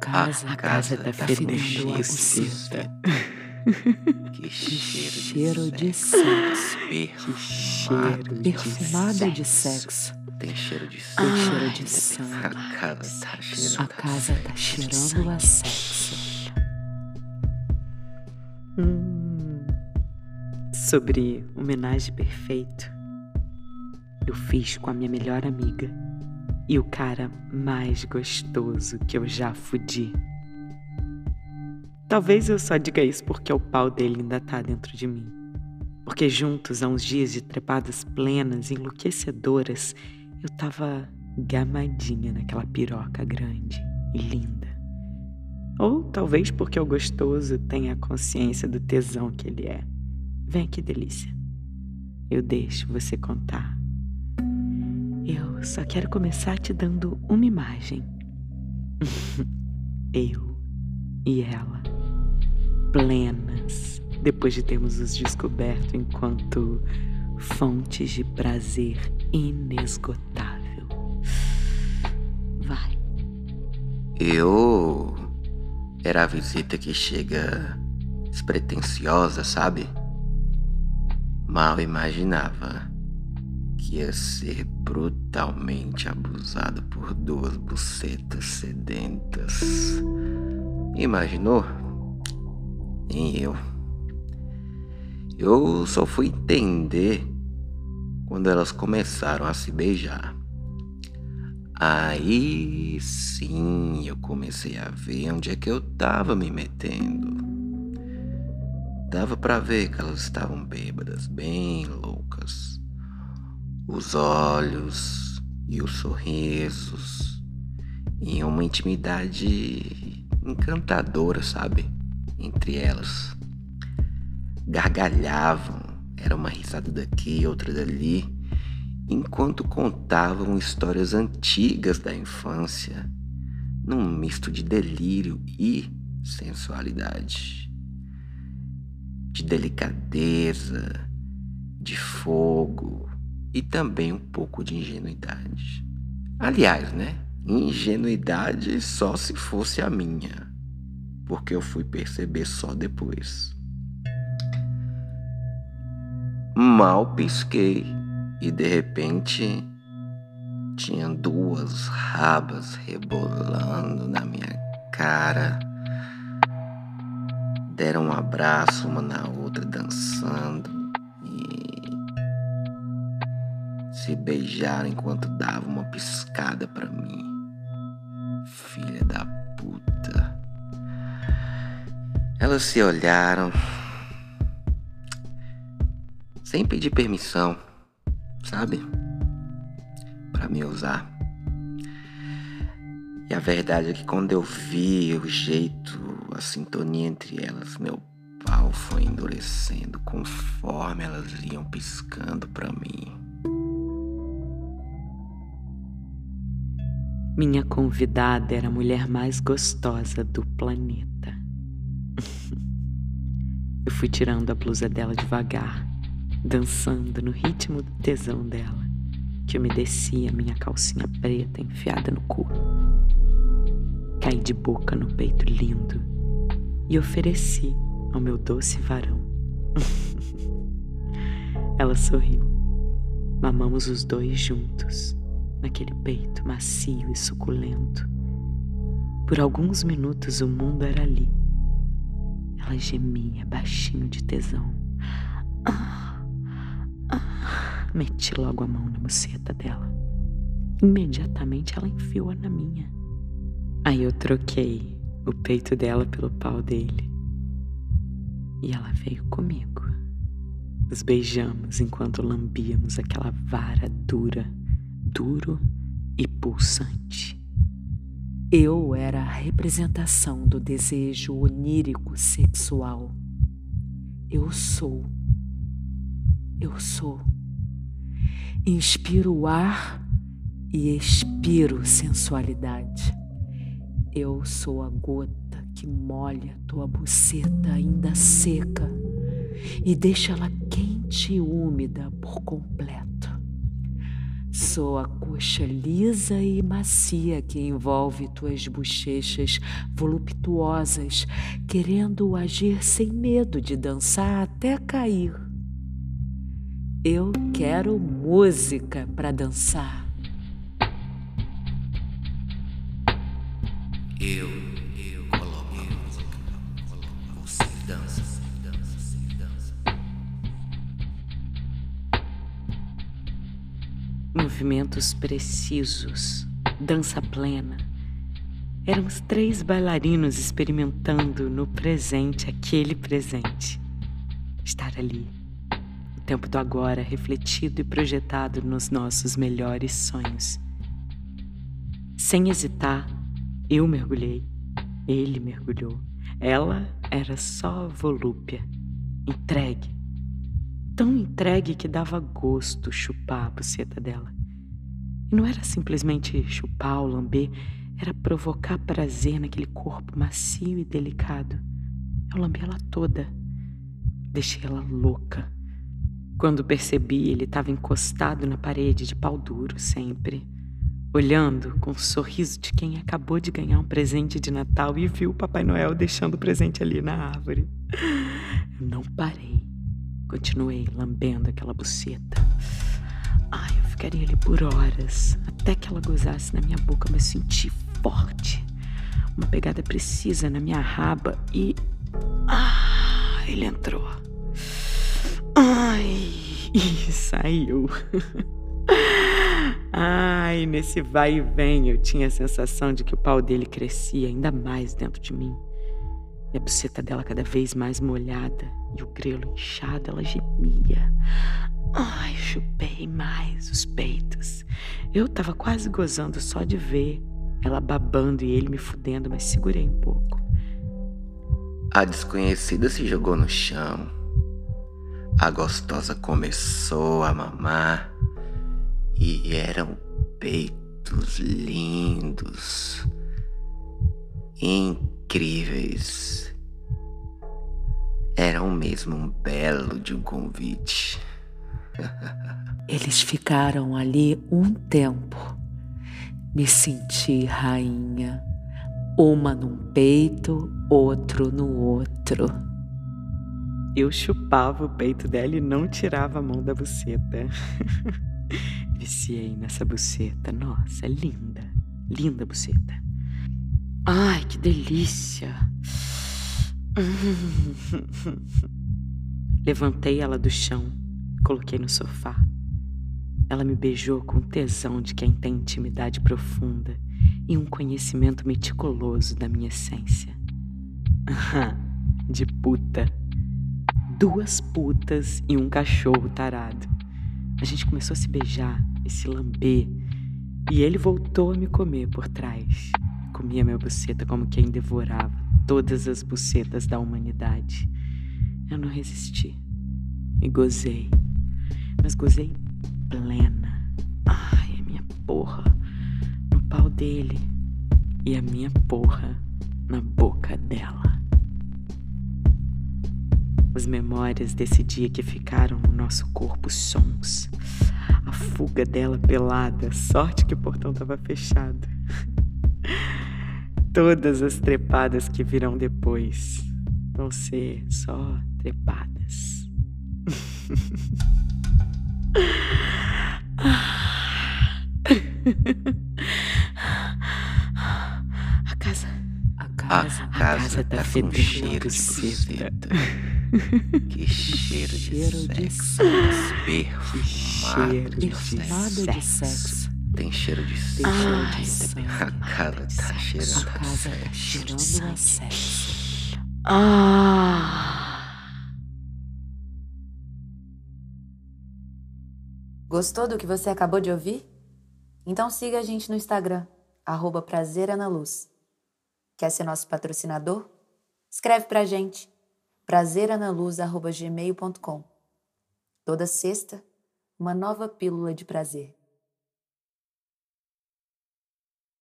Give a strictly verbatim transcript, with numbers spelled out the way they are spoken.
casa, a a casa casa tá tá fedendo cheiro a de buceta. Que Que cheiro cheiro de de sexo. sexo. Que Perfumado cheiro de perfumado de sexo. sexo. Tem cheiro de Tem cheiro sangue. de A sangue. casa tá A cheirando a casa tá sexo. cheirando a sexo. Hum, sobre homenagem perfeito, eu fiz com a minha melhor amiga e o cara mais gostoso que eu já fudi. Talvez eu só diga isso porque o pau dele ainda tá dentro de mim. Porque juntos, há uns dias de trepadas plenas, enlouquecedoras, eu tava gamadinha naquela piroca grande e linda. Ou talvez porque o gostoso tenha a consciência do tesão que ele é. Vem, que delícia. Eu deixo você contar. Eu só quero começar te dando uma imagem. Eu e ela, plenas, depois de termos nos descoberto enquanto fontes de prazer inesgotável. Vai. Eu era a visita que chega despretensiosa, sabe? Mal imaginava que ia ser brutalmente abusado por duas bucetas sedentas. Imaginou? Nem eu. Eu só fui entender quando elas começaram a se beijar. Aí sim eu comecei a ver onde é que eu tava me metendo. Dava pra ver que elas estavam bêbadas, bem loucas. Os olhos e os sorrisos e uma intimidade encantadora, sabe? Entre elas. Gargalhavam, era uma risada daqui, outra dali, enquanto contavam histórias antigas da infância, num misto de delírio e sensualidade, de delicadeza, de fogo e também um pouco de ingenuidade. Aliás, né? Ingenuidade só se fosse a minha, porque eu fui perceber só depois. Mal pisquei e de repente tinha duas rabas rebolando na minha cara. Deram um abraço uma na outra dançando e se beijaram enquanto davam uma piscada pra mim. Filha da puta. Elas se olharam sem pedir permissão, sabe? Pra me usar. E a verdade é que quando eu vi o jeito, a sintonia entre elas, meu pau foi endurecendo conforme elas iam piscando pra mim. Minha convidada era a mulher mais gostosa do planeta. Eu fui tirando a blusa dela devagar, dançando no ritmo do tesão dela, que umedecia minha calcinha preta enfiada no cu. Caí de boca no peito lindo e ofereci ao meu doce varão. Ela sorriu. Mamamos os dois juntos, naquele peito macio e suculento. Por alguns minutos o mundo era ali. Ela gemia baixinho de tesão. Ah, ah. Meti logo a mão na buceta dela. Imediatamente ela enfiou-a na minha. Aí eu troquei o peito dela pelo pau dele. E ela veio comigo. Nos beijamos enquanto lambíamos aquela vara dura, duro e pulsante. Eu era a representação do desejo onírico sexual. Eu sou. Eu sou. Inspiro o ar e expiro sensualidade. Eu sou a gota que molha tua buceta ainda seca e deixa ela quente e úmida por completo. Sou a coxa lisa e macia que envolve tuas bochechas voluptuosas, querendo agir sem medo de dançar até cair. Eu quero música para dançar. Eu, eu coloco a música. Você dança, dança, dança. Movimentos precisos, dança plena. Éramos três bailarinos experimentando no presente aquele presente. Estar ali, o tempo do agora refletido e projetado nos nossos melhores sonhos. Sem hesitar, eu mergulhei, ele mergulhou. Ela era só volúpia, entregue. Tão entregue que dava gosto chupar a buceta dela. E não era simplesmente chupar ou lamber, era provocar prazer naquele corpo macio e delicado. Eu lambi ela toda. Deixei ela louca. Quando percebi, ele estava encostado na parede, de pau duro sempre, olhando com o sorriso de quem acabou de ganhar um presente de Natal e viu o Papai Noel deixando o presente ali na árvore. Eu não parei. Continuei lambendo aquela buceta. Ai, eu ficaria ali por horas, até que ela gozasse na minha boca, mas senti forte. Uma pegada precisa na minha raba e... Ah, ele entrou. Ai, e saiu. Ai, nesse vai e vem eu tinha a sensação de que o pau dele crescia ainda mais dentro de mim. E a buceta dela cada vez mais molhada e o grelo inchado, ela gemia. Ai, chupei mais os peitos. Eu tava quase gozando só de ver ela babando e ele me fudendo, mas segurei um pouco. A desconhecida se jogou no chão. A gostosa começou a mamar. E eram peitos lindos, incríveis. Eram mesmo um belo de um convite. Eles ficaram ali um tempo. Me senti rainha. Uma num peito, outro no outro. Eu chupava o peito dela e não tirava a mão da buceta. Viciei nessa buceta. Nossa, é linda. Linda buceta. Ai, que delícia. Levantei ela do chão, coloquei no sofá. Ela me beijou com tesão de quem tem intimidade profunda e um conhecimento meticuloso da minha essência. De puta. Duas putas e um cachorro tarado. A gente começou a se beijar e se lamber, e ele voltou a me comer por trás. Comia minha buceta como quem devorava todas as bucetas da humanidade. Eu não resisti e gozei, mas gozei plena. Ai, a minha porra no pau dele e a minha porra na boca dela. As memórias desse dia que ficaram no nosso corpo sons. A fuga dela pelada, sorte que o portão estava fechado. Todas as trepadas que virão depois vão ser só trepadas. A casa... A casa... A casa tá tá com fedendo cheiro de buceta. buceta. Que cheiro de Cheiro de sexo. Perfumado cheiro de perfumado sexo. de sexo. Tem cheiro de sexo. Ai, A casa tá cheirando A a casa tá sexo. cheirando a sexo. Ah. Gostou do que você acabou de ouvir? Então siga a gente no Instagram, arroba Prazer Ana Luz. Quer ser nosso patrocinador? Escreve pra gente, prazeranaluz arroba gmail ponto com. Toda sexta, uma nova pílula de prazer.